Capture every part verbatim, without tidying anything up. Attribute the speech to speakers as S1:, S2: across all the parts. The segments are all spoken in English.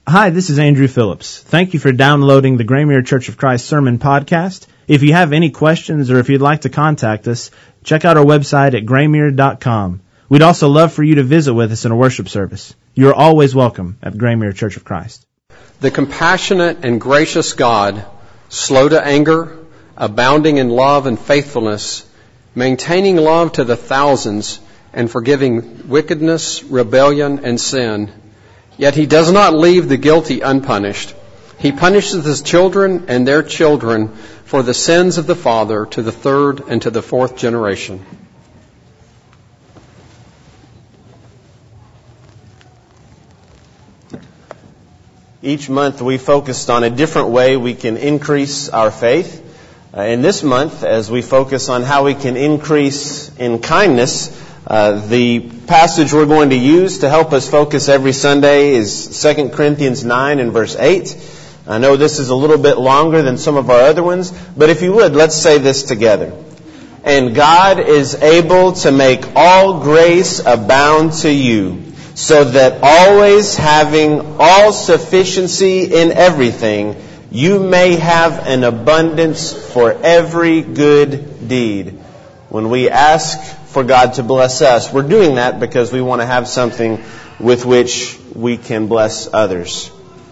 S1: Hi, this is Andrew Phillips. Thank you for downloading the Graymere Church of Christ Sermon Podcast. If you have any questions or if you'd like to contact us, check out our website at graymere dot com. We'd also love for you to visit with us in a worship service. You are always welcome at Graymere Church of Christ.
S2: The compassionate and gracious God, slow to anger, abounding in love and faithfulness, maintaining love to the thousands, and forgiving wickedness, rebellion, and sin. Yet he does not leave the guilty unpunished. He punishes his children and their children for the sins of the father to the third and to the fourth generation.
S3: Each month we focused on a different way we can increase our faith. Uh, in this month, as we focus on how we can increase in kindness, uh, the passage we're going to use to help us focus every Sunday is Second Corinthians nine and verse eight. I know this is a little bit longer than some of our other ones, but if you would, let's say this together. And God is able to make all grace abound to you, so that always having all sufficiency in everything, you may have an abundance for every good deed. When we ask for God to bless us, we're doing that because we want to have something with which we can bless others.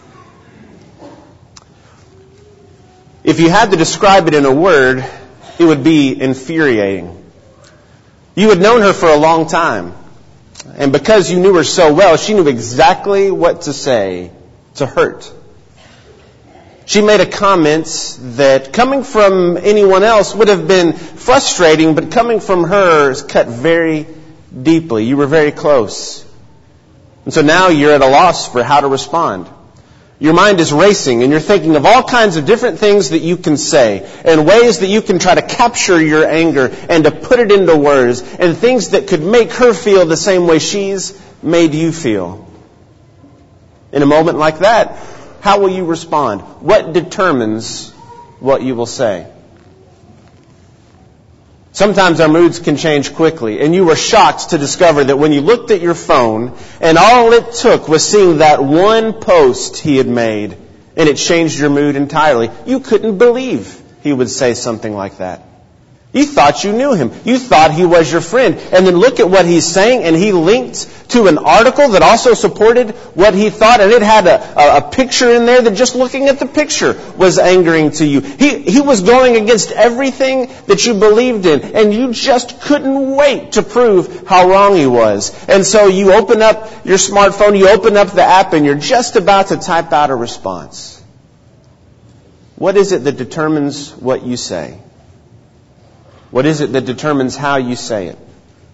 S3: If you had to describe it in a word, it would be infuriating. You had known her for a long time. And because you knew her so well, she knew exactly what to say to hurt. She made a comment that coming from anyone else would have been frustrating, but coming from her is cut very deeply. You were very close. And so now you're at a loss for how to respond. Your mind is racing and you're thinking of all kinds of different things that you can say and ways that you can try to capture your anger and to put it into words and things that could make her feel the same way she's made you feel. In a moment like that, how will you respond? What determines what you will say? Sometimes our moods can change quickly, and you were shocked to discover that when you looked at your phone and all it took was seeing that one post he had made and it changed your mood entirely. You couldn't believe he would say something like that. You thought you knew him. You thought he was your friend. And then look at what he's saying, and he linked to an article that also supported what he thought, and it had a, a, a picture in there that just looking at the picture was angering to you. He, he was going against everything that you believed in, and you just couldn't wait to prove how wrong he was. And so you open up your smartphone, you open up the app, and you're just about to type out a response. What is it that determines what you say? What is it that determines how you say it?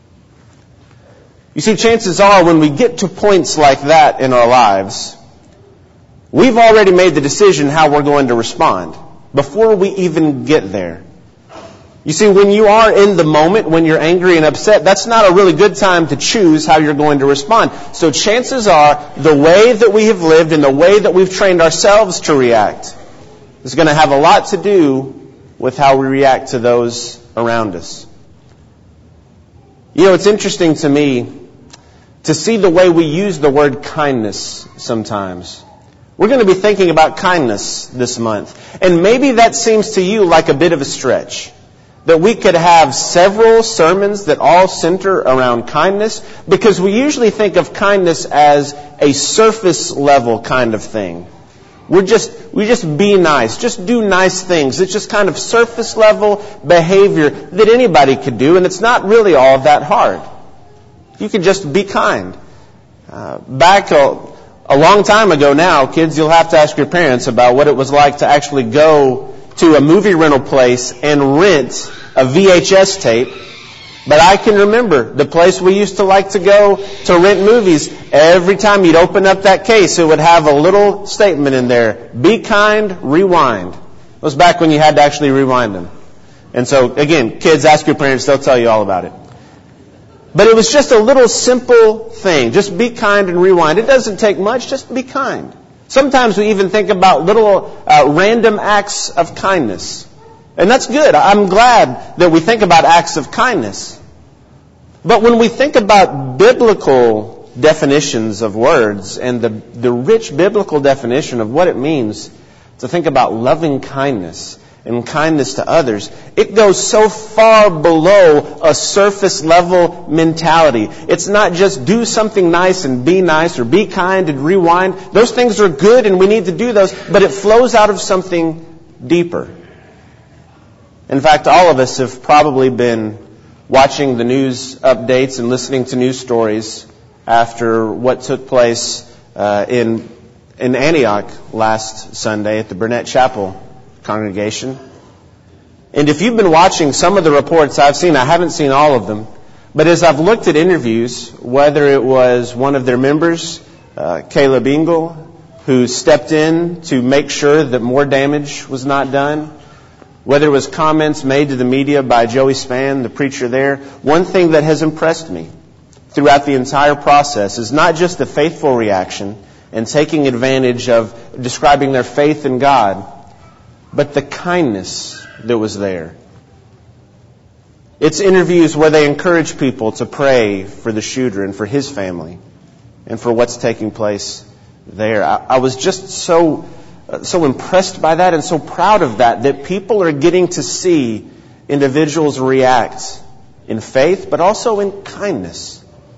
S3: You see, chances are when we get to points like that in our lives, we've already made the decision how we're going to respond before we even get there. You see, when you are in the moment, when you're angry and upset, that's not a really good time to choose how you're going to respond. So chances are the way that we have lived and the way that we've trained ourselves to react is going to have a lot to do with how we react to those around us. You know, it's interesting to me to see the way we use the word kindness sometimes. We're going to be thinking about kindness this month. And maybe that seems to you like a bit of a stretch. That we could have several sermons that all center around kindness, because we usually think of kindness as a surface level kind of thing. We're just, we just be nice. Just do nice things. It's just kind of surface level behavior that anybody could do, and it's not really all that hard. You can just be kind. Uh, back a, a long time ago now, kids, you'll have to ask your parents about what it was like to actually go to a movie rental place and rent a V H S tape. But I can remember the place we used to like to go to rent movies. Every time you'd open up that case, it would have a little statement in there. Be kind, rewind. It was back when you had to actually rewind them. And so, again, kids, ask your parents. They'll tell you all about it. But it was just a little simple thing. Just be kind and rewind. It doesn't take much. Just be kind. Sometimes we even think about little uh, random acts of kindness. And that's good. I'm glad that we think about acts of kindness. But when we think about biblical, definitions of words and the, the rich biblical definition of what it means to think about loving kindness and kindness to others, it goes so far below a surface level mentality. It's not just do something nice and be nice or be kind and rewind. Those things are good and we need to do those, but it flows out of something deeper. In fact, all of us have probably been watching the news updates and listening to news stories after what took place uh, in in Antioch last Sunday at the Burnett Chapel congregation. And if you've been watching some of the reports I've seen, I haven't seen all of them, but as I've looked at interviews, whether it was one of their members, uh, Caleb Engel, who stepped in to make sure that more damage was not done, whether it was comments made to the media by Joey Spann, the preacher there, one thing that has impressed me throughout the entire process is not just the faithful reaction and taking advantage of describing their faith in God, but the kindness that was there. It's interviews where they encourage people to pray for the shooter and for his family and for what's taking place there. I, I was just so uh, so impressed by that and so proud of that, that people are getting to see individuals react in faith, but also in kindness.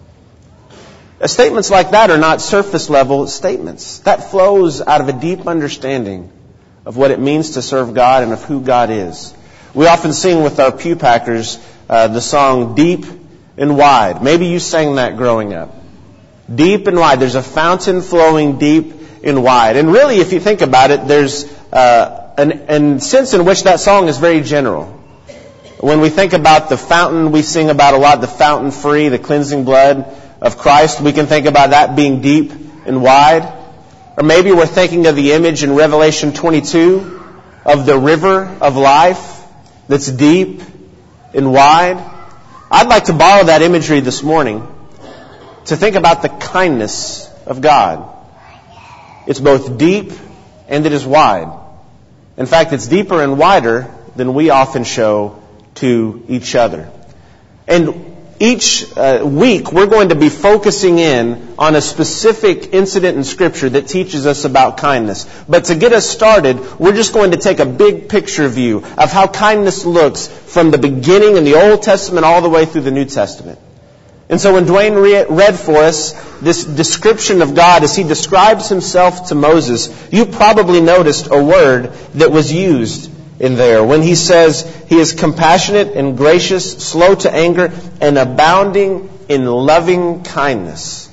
S3: Statements like that are not surface level statements. That flows out of a deep understanding of what it means to serve God and of who God is. We often sing with our pew packers uh, the song Deep and Wide. Maybe you sang that growing up. Deep and wide. There's a fountain flowing deep and wide. And really, if you think about it, there's uh, an, an sense in which that song is very general. When we think about the fountain, we sing about a lot, the fountain free, the cleansing blood of Christ. We can think about that being deep and wide. Or maybe we're thinking of the image in Revelation twenty-two of the river of life that's deep and wide. I'd like to borrow that imagery this morning to think about the kindness of God. It's both deep and it is wide. In fact, it's deeper and wider than we often show to each other. And each uh, week, we're going to be focusing in on a specific incident in Scripture that teaches us about kindness. But to get us started, we're just going to take a big picture view of how kindness looks from the beginning in the Old Testament all the way through the New Testament. And so when Dwayne read for us this description of God as he describes himself to Moses, you probably noticed a word that was used in there when he says he is compassionate and gracious, slow to anger, and abounding in loving kindness.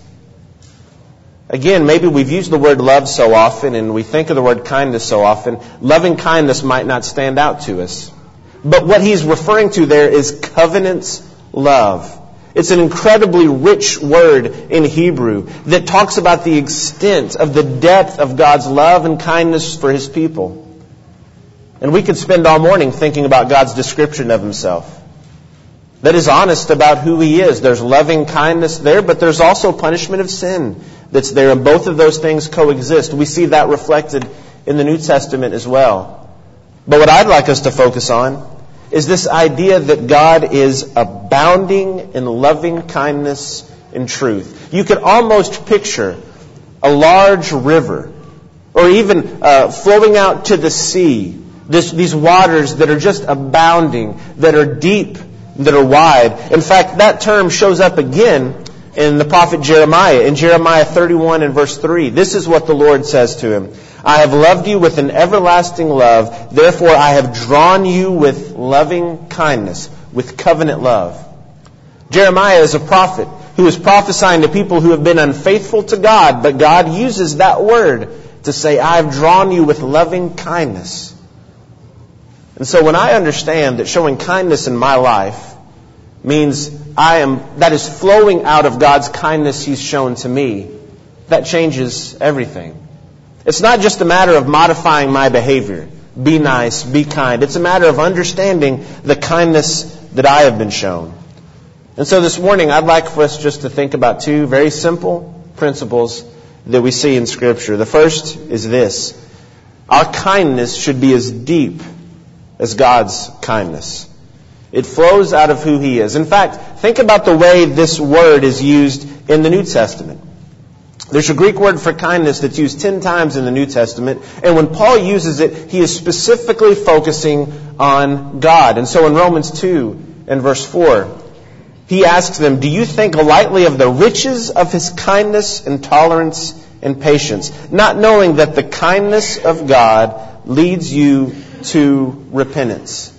S3: Again, maybe we've used the word love so often and we think of the word kindness so often. Loving kindness might not stand out to us. But what he's referring to there is covenant love. It's an incredibly rich word in Hebrew that talks about the extent of the depth of God's love and kindness for His people. And we could spend all morning thinking about God's description of Himself. That is honest about who He is. There's loving kindness there, but there's also punishment of sin that's there. And both of those things coexist. We see that reflected in the New Testament as well. But what I'd like us to focus on is this idea that God is abounding in loving kindness and truth. You could almost picture a large river, or even uh, flowing out to the sea. This, these waters that are just abounding, that are deep, that are wide. In fact, that term shows up again in the prophet Jeremiah, in Jeremiah thirty-one and verse three. This is what the Lord says to him. I have loved you with an everlasting love, therefore I have drawn you with loving kindness, with covenant love. Jeremiah is a prophet who is prophesying to people who have been unfaithful to God, but God uses that word to say, I have drawn you with loving kindness. And so when I understand that showing kindness in my life means I am that is flowing out of God's kindness He's shown to me, that changes everything. It's not just a matter of modifying my behavior. Be nice, be kind. It's a matter of understanding the kindness that I have been shown. And so this morning I'd like for us just to think about two very simple principles that we see in Scripture. The first is this. Our kindness should be as deep as God's kindness. It flows out of who He is. In fact, think about the way this word is used in the New Testament. There's a Greek word for kindness that's used ten times in the New Testament, and when Paul uses it, he is specifically focusing on God. And so in Romans two and verse four, he asks them, "Do you think lightly of the riches of His kindness and tolerance and patience, not knowing that the kindness of God leads you to repentance?"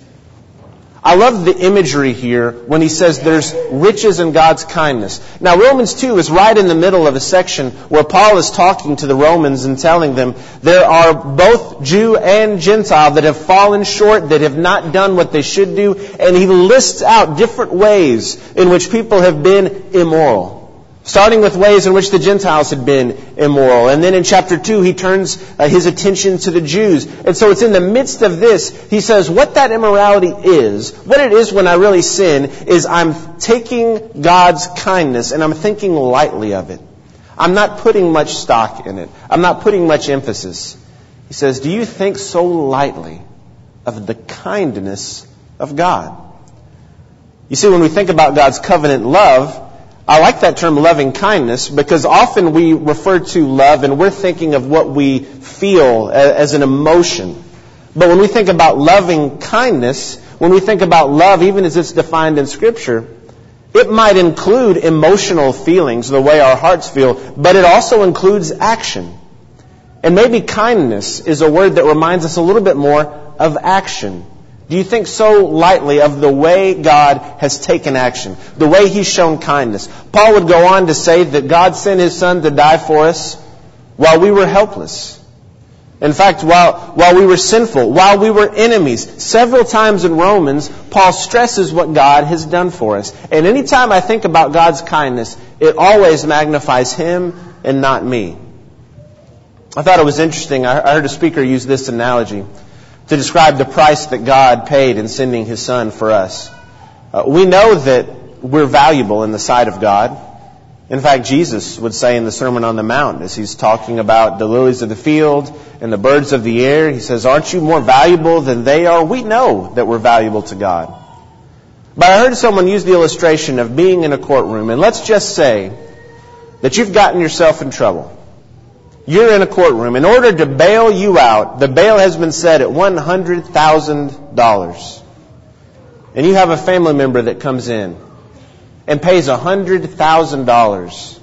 S3: I love the imagery here when he says there's riches in God's kindness. Now, Romans two is right in the middle of a section where Paul is talking to the Romans and telling them there are both Jew and Gentile that have fallen short, that have not done what they should do, and he lists out different ways in which people have been immoral. Starting with ways in which the Gentiles had been immoral. And then in chapter two, he turns uh, his attention to the Jews. And so it's in the midst of this, he says, what that immorality is, what it is when I really sin, is I'm taking God's kindness and I'm thinking lightly of it. I'm not putting much stock in it. I'm not putting much emphasis. He says, do you think so lightly of the kindness of God? You see, when we think about God's covenant love, I like that term loving kindness because often we refer to love and we're thinking of what we feel as an emotion. But when we think about loving kindness, when we think about love, even as it's defined in Scripture, it might include emotional feelings, the way our hearts feel, but it also includes action. And maybe kindness is a word that reminds us a little bit more of action. Do you think so lightly of the way God has taken action, the way He's shown kindness? Paul would go on to say that God sent His Son to die for us while we were helpless. In fact, while, while we were sinful, while we were enemies. Several times in Romans, Paul stresses what God has done for us. And anytime I think about God's kindness, it always magnifies Him and not me. I thought it was interesting. I heard a speaker use this analogy to describe the price that God paid in sending His Son for us. Uh, we know that we're valuable in the sight of God. In fact, Jesus would say in the Sermon on the Mount, as He's talking about the lilies of the field and the birds of the air, He says, aren't you more valuable than they are? We know that we're valuable to God. But I heard someone use the illustration of being in a courtroom, and let's just say that you've gotten yourself in trouble. You're in a courtroom. In order to bail you out, the bail has been set at one hundred thousand dollars. And you have a family member that comes in and pays one hundred thousand dollars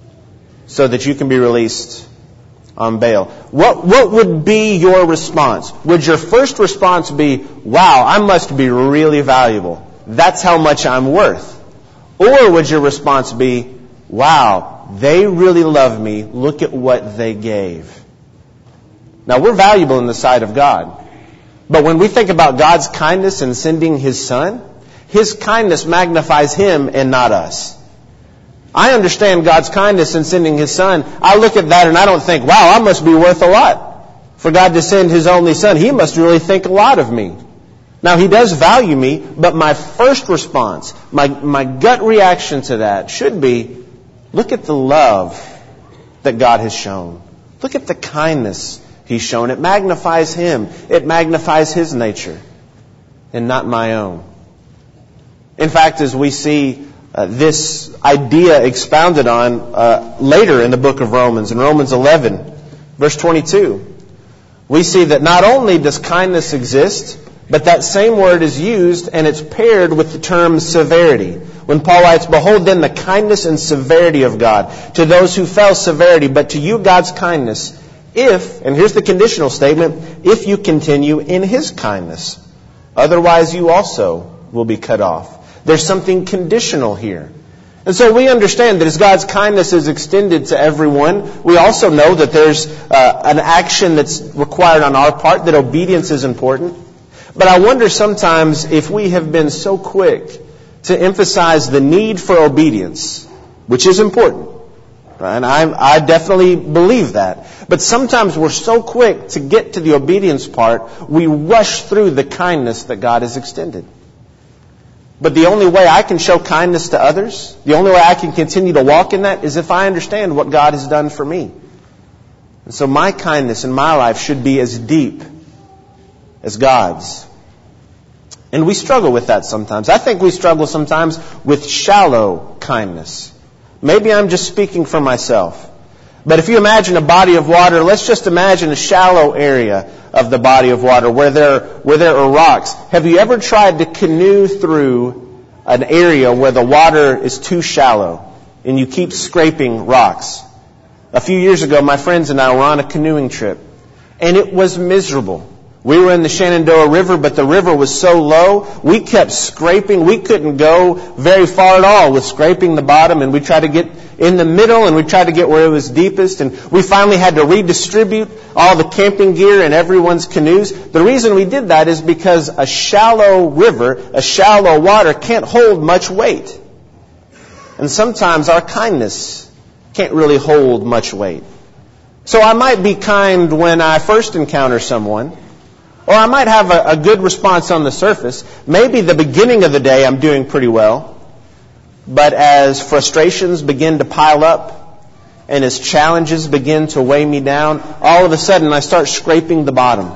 S3: so that you can be released on bail. What, what would be your response? Would your first response be, wow, I must be really valuable. That's how much I'm worth. Or would your response be, wow, they really love me. Look at what they gave. Now, we're valuable in the sight of God. But when we think about God's kindness in sending His Son, His kindness magnifies Him and not us. I understand God's kindness in sending His Son. I look at that and I don't think, wow, I must be worth a lot for God to send His only Son. He must really think a lot of me. Now, He does value me, but my first response, my, my gut reaction to that should be, look at the love that God has shown. Look at the kindness He's shown. It magnifies Him. It magnifies His nature and not my own. In fact, as we see uh, this idea expounded on uh, later in the book of Romans, in Romans eleven, verse twenty-two, we see that not only does kindness exist, but that same word is used and it's paired with the term severity. When Paul writes, behold then the kindness and severity of God. To those who fell, severity, but to you God's kindness. If, and here's the conditional statement, if you continue in His kindness. Otherwise you also will be cut off. There's something conditional here. And so we understand that as God's kindness is extended to everyone, we also know that there's uh, an action that's required on our part, that obedience is important. But I wonder sometimes if we have been so quick to emphasize the need for obedience, which is important. Right? And I, I definitely believe that. But sometimes we're so quick to get to the obedience part, we rush through the kindness that God has extended. But the only way I can show kindness to others, the only way I can continue to walk in that, is if I understand what God has done for me. And so my kindness in my life should be as deep as God's. And we struggle with that sometimes. I think we struggle sometimes with shallow kindness. Maybe I'm just speaking for myself. But if you imagine a body of water, let's just imagine a shallow area of the body of water where there, where there are rocks. Have you ever tried to canoe through an area where the water is too shallow and you keep scraping rocks? A few years ago, my friends and I were on a canoeing trip, and it was miserable. We were in the Shenandoah River, but the river was so low, we kept scraping. We couldn't go very far at all with scraping the bottom, and we tried to get in the middle, and we tried to get where it was deepest, and we finally had to redistribute all the camping gear in everyone's canoes. The reason we did that is because a shallow river, a shallow water, can't hold much weight. And sometimes our kindness can't really hold much weight. So I might be kind when I first encounter someone, or I might have a, a good response on the surface. Maybe the beginning of the day I'm doing pretty well. But as frustrations begin to pile up and as challenges begin to weigh me down, all of a sudden I start scraping the bottom.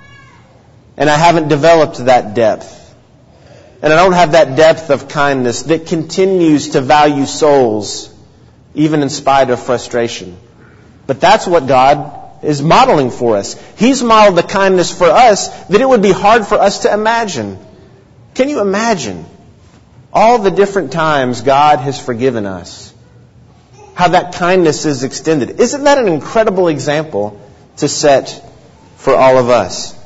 S3: And I haven't developed that depth. And I don't have that depth of kindness that continues to value souls even in spite of frustration. But that's what God is modeling for us. He's modeled the kindness for us that it would be hard for us to imagine. Can you imagine all the different times God has forgiven us? How that kindness is extended. Isn't that an incredible example to set for all of us?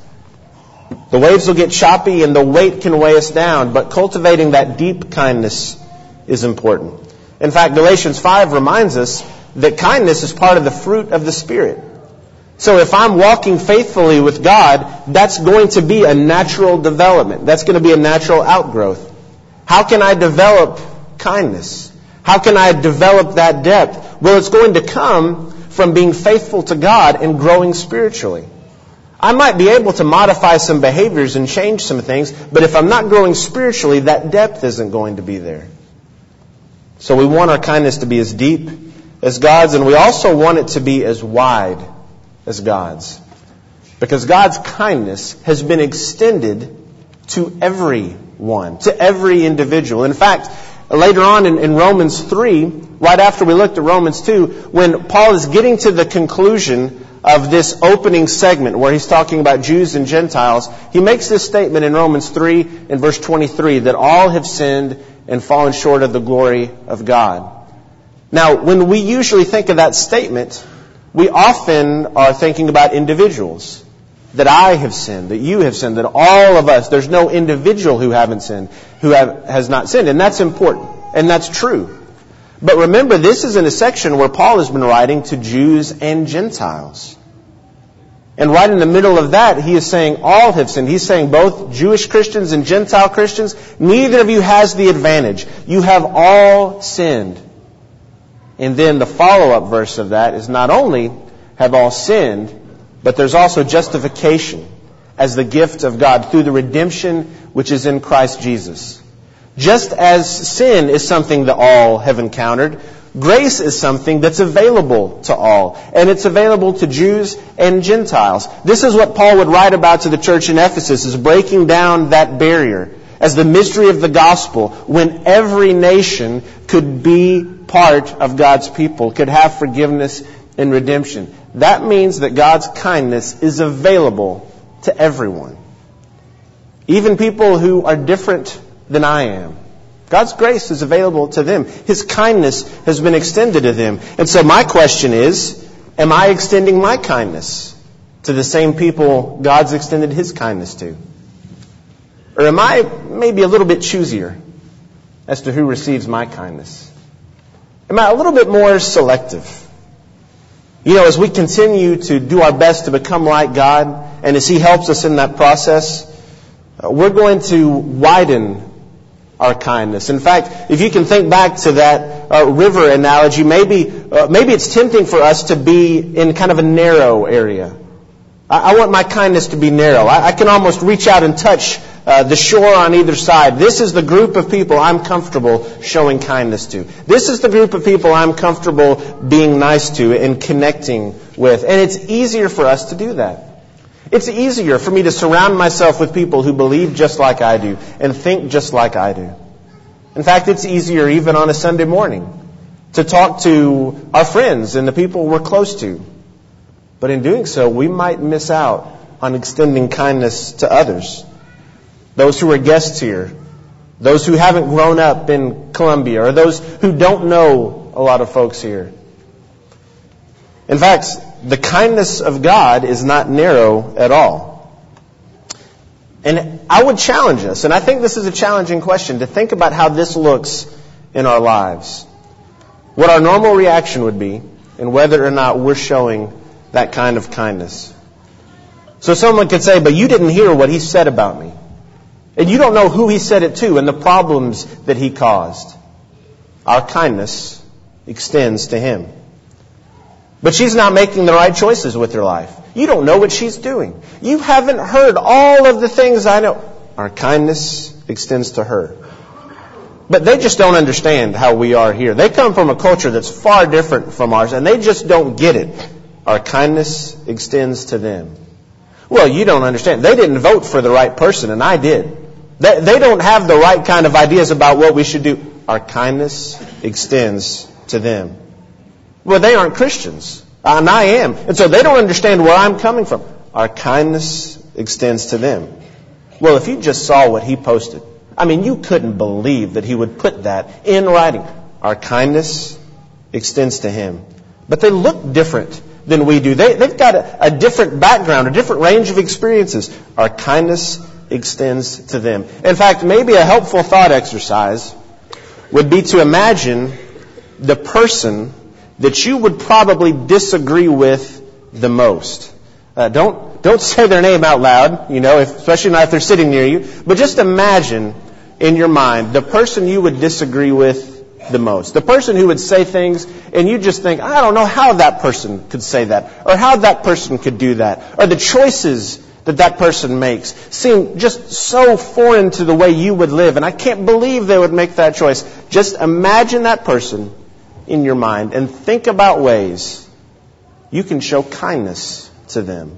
S3: The waves will get choppy and the weight can weigh us down, but cultivating that deep kindness is important. In fact, Galatians five reminds us that kindness is part of the fruit of the Spirit. So if I'm walking faithfully with God, that's going to be a natural development. That's going to be a natural outgrowth. How can I develop kindness? How can I develop that depth? Well, it's going to come from being faithful to God and growing spiritually. I might be able to modify some behaviors and change some things, but if I'm not growing spiritually, that depth isn't going to be there. So we want our kindness to be as deep as God's, and we also want it to be as wide as God's. Because God's kindness has been extended to everyone, to every individual. In fact, later on in, in Romans three, right after we looked at Romans two, when Paul is getting to the conclusion of this opening segment where he's talking about Jews and Gentiles, he makes this statement in Romans three in verse twenty-three that all have sinned and fallen short of the glory of God. Now, when we usually think of that statement, we often are thinking about individuals. That I have sinned, that you have sinned, that all of us, there's no individual who haven't sinned, who have, has not sinned. And that's important. And that's true. But remember, this is in a section where Paul has been writing to Jews and Gentiles. And right in the middle of that, he is saying all have sinned. He's saying both Jewish Christians and Gentile Christians, neither of you has the advantage. You have all sinned. And then the follow-up verse of that is not only have all sinned, but there's also justification as the gift of God through the redemption which is in Christ Jesus. Just as sin is something that all have encountered, grace is something that's available to all. And it's available to Jews and Gentiles. This is what Paul would write about to the church in Ephesus, is breaking down that barrier as the mystery of the gospel, when every nation could be part of God's people, could have forgiveness and redemption. That means that God's kindness is available to everyone. Even people who are different than I am. God's grace is available to them. His kindness has been extended to them. And so my question is, am I extending my kindness to the same people God's extended His kindness to? Or am I maybe a little bit choosier as to who receives my kindness? Am I a little bit more selective? You know, as we continue to do our best to become like God, and as He helps us in that process, uh, we're going to widen our kindness. In fact, if you can think back to that uh, river analogy, maybe uh, maybe it's tempting for us to be in kind of a narrow area. I, I want my kindness to be narrow. I, I can almost reach out and touch uh, the shore on either side. This is the group of people I'm comfortable showing kindness to. This is the group of people I'm comfortable being nice to and connecting with. And it's easier for us to do that. It's easier for me to surround myself with people who believe just like I do and think just like I do. In fact, it's easier even on a Sunday morning to talk to our friends and the people we're close to. But in doing so, we might miss out on extending kindness to others. Those who are guests here, those who haven't grown up in Columbia, or those who don't know a lot of folks here. In fact, the kindness of God is not narrow at all. And I would challenge us, and I think this is a challenging question, to think about how this looks in our lives. What our normal reaction would be, and whether or not we're showing that kind of kindness. So someone could say, but you didn't hear what he said about me. And you don't know who he said it to and the problems that he caused. Our kindness extends to him. But she's not making the right choices with her life. You don't know what she's doing. You haven't heard all of the things I know. Our kindness extends to her. But they just don't understand how we are here. They come from a culture that's far different from ours, and they just don't get it. Our kindness extends to them. Well, you don't understand. They didn't vote for the right person, and I did. They, they don't have the right kind of ideas about what we should do. Our kindness extends to them. Well, they aren't Christians, and I am. And so they don't understand where I'm coming from. Our kindness extends to them. Well, if you just saw what he posted, I mean, you couldn't believe that he would put that in writing. Our kindness extends to him. But they look different than we do. They, they've got a, a different background, a different range of experiences. Our kindness extends to them. In fact, maybe a helpful thought exercise would be to imagine the person that you would probably disagree with the most. Uh, don't don't say their name out loud, you know, if, especially not if they're sitting near you. But just imagine in your mind the person you would disagree with the most. The person who would say things and you just think, I don't know how that person could say that, or how that person could do that, or the choices that that person makes seem just so foreign to the way you would live, and I can't believe they would make that choice. Just imagine that person in your mind and think about ways you can show kindness to them.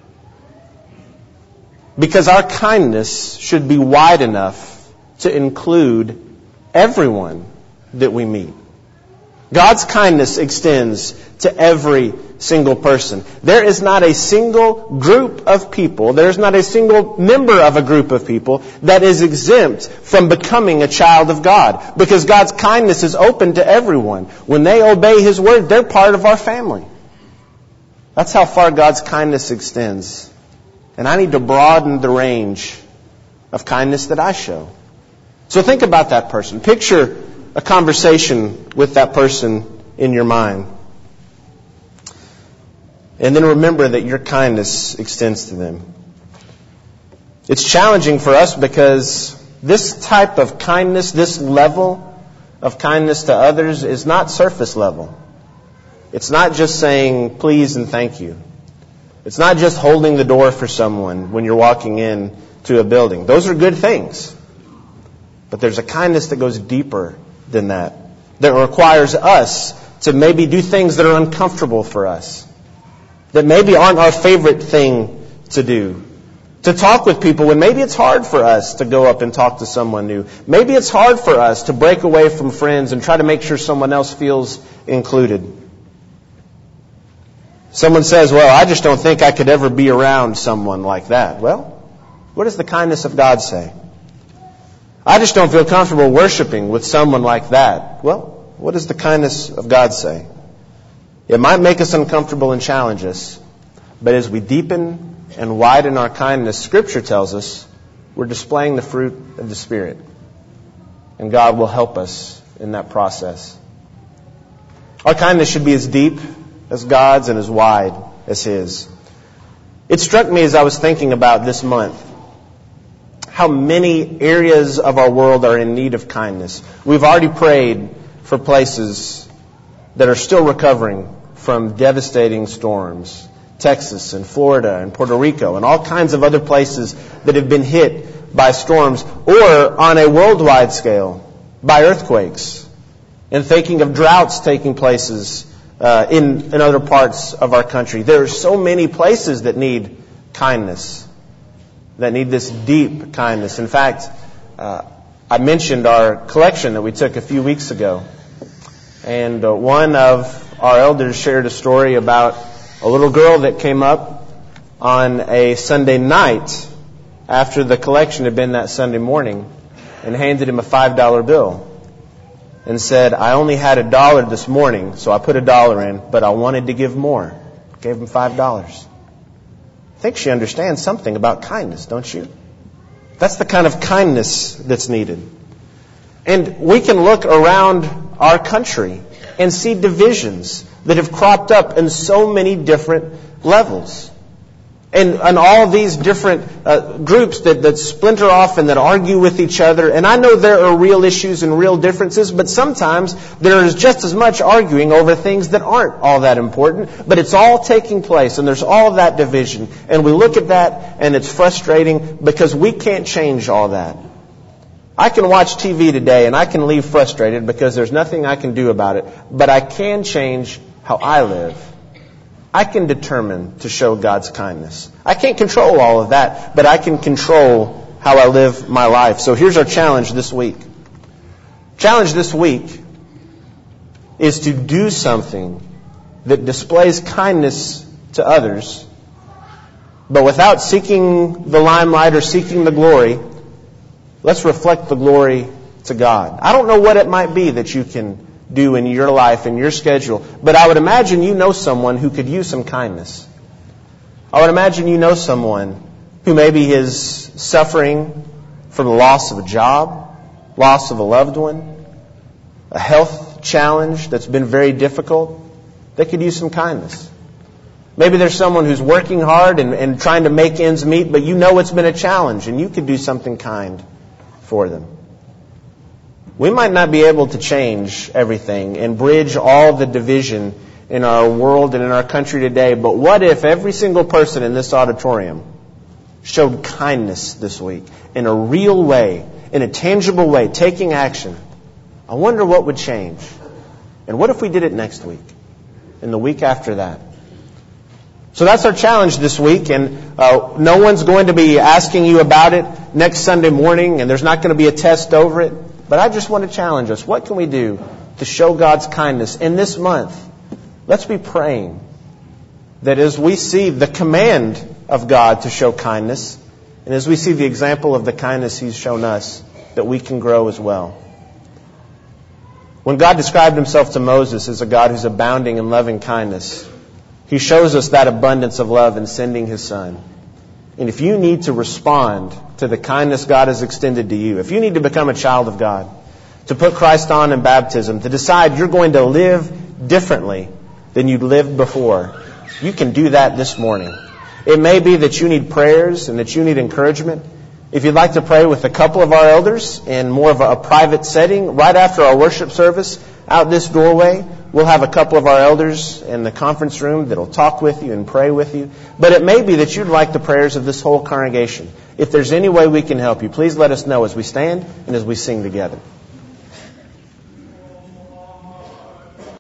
S3: Because our kindness should be wide enough to include everyone that we meet. God's kindness extends to every single person. There is not a single group of people, there is not a single member of a group of people that is exempt from becoming a child of God. Because God's kindness is open to everyone. When they obey His word, they're part of our family. That's how far God's kindness extends. And I need to broaden the range of kindness that I show. So think about that person. Picture a conversation with that person in your mind. And then remember that your kindness extends to them. It's challenging for us because this type of kindness, this level of kindness to others is not surface level. It's not just saying please and thank you. It's not just holding the door for someone when you're walking in to a building. Those are good things. But there's a kindness that goes deeper than that, that requires us to maybe do things that are uncomfortable for us, that maybe aren't our favorite thing to do. To talk with people when maybe it's hard for us to go up and talk to someone new. Maybe it's hard for us to break away from friends and try to make sure someone else feels included. Someone says, well, I just don't think I could ever be around someone like that. Well, what does the kindness of God say? I just don't feel comfortable worshiping with someone like that. Well, what does the kindness of God say? It might make us uncomfortable and challenge us, but as we deepen and widen our kindness, Scripture tells us we're displaying the fruit of the Spirit. And God will help us in that process. Our kindness should be as deep as God's and as wide as His. It struck me as I was thinking about this month how many areas of our world are in need of kindness. We've already prayed for places that are still recovering from devastating storms. Texas and Florida and Puerto Rico and all kinds of other places that have been hit by storms, or on a worldwide scale by earthquakes. And thinking of droughts taking places uh, in, in other parts of our country. There are so many places that need kindness, that need this deep kindness. In fact, uh, I mentioned our collection that we took a few weeks ago. And uh, one of our elders shared a story about a little girl that came up on a Sunday night after the collection had been that Sunday morning and handed him a five dollar bill and said, I only had a dollar this morning, so I put a dollar in, but I wanted to give more. Gave him five dollars. I think she understands something about kindness, don't you? That's the kind of kindness that's needed. And we can look around our country and see divisions that have cropped up in so many different levels. And, and all these different uh, groups that, that splinter off and that argue with each other. And I know there are real issues and real differences, but sometimes there is just as much arguing over things that aren't all that important. But it's all taking place, and there's all that division. And we look at that, and it's frustrating because we can't change all that. I can watch T V today, and I can leave frustrated because there's nothing I can do about it. But I can change how I live. I can determine to show God's kindness. I can't control all of that, but I can control how I live my life. So here's our challenge this week. Challenge this week is to do something that displays kindness to others, but without seeking the limelight or seeking the glory. Let's reflect the glory to God. I don't know what it might be that you can do in your life, in your schedule. But I would imagine you know someone who could use some kindness. I would imagine you know someone who maybe is suffering from the loss of a job, loss of a loved one, a health challenge that's been very difficult. They could use some kindness. Maybe there's someone who's working hard and, and trying to make ends meet, but you know it's been a challenge and you could do something kind for them. We might not be able to change everything and bridge all the division in our world and in our country today, but what if every single person in this auditorium showed kindness this week in a real way, in a tangible way, taking action? I wonder what would change. And what if we did it next week and the week after that? So that's our challenge this week, and uh, no one's going to be asking you about it next Sunday morning, and there's not going to be a test over it. But I just want to challenge us. What can we do to show God's kindness in this month? Let's be praying that as we see the command of God to show kindness, and as we see the example of the kindness He's shown us, that we can grow as well. When God described Himself to Moses as a God who's abounding in loving kindness, He shows us that abundance of love in sending His Son. And if you need to respond to the kindness God has extended to you, if you need to become a child of God, to put Christ on in baptism, to decide you're going to live differently than you'd lived before, you can do that this morning. It may be that you need prayers and that you need encouragement. If you'd like to pray with a couple of our elders in more of a, a private setting, right after our worship service, out this doorway, we'll have a couple of our elders in the conference room that'll talk with you and pray with you. But it may be that you'd like the prayers of this whole congregation. If there's any way we can help you, please let us know as we stand and as we sing together.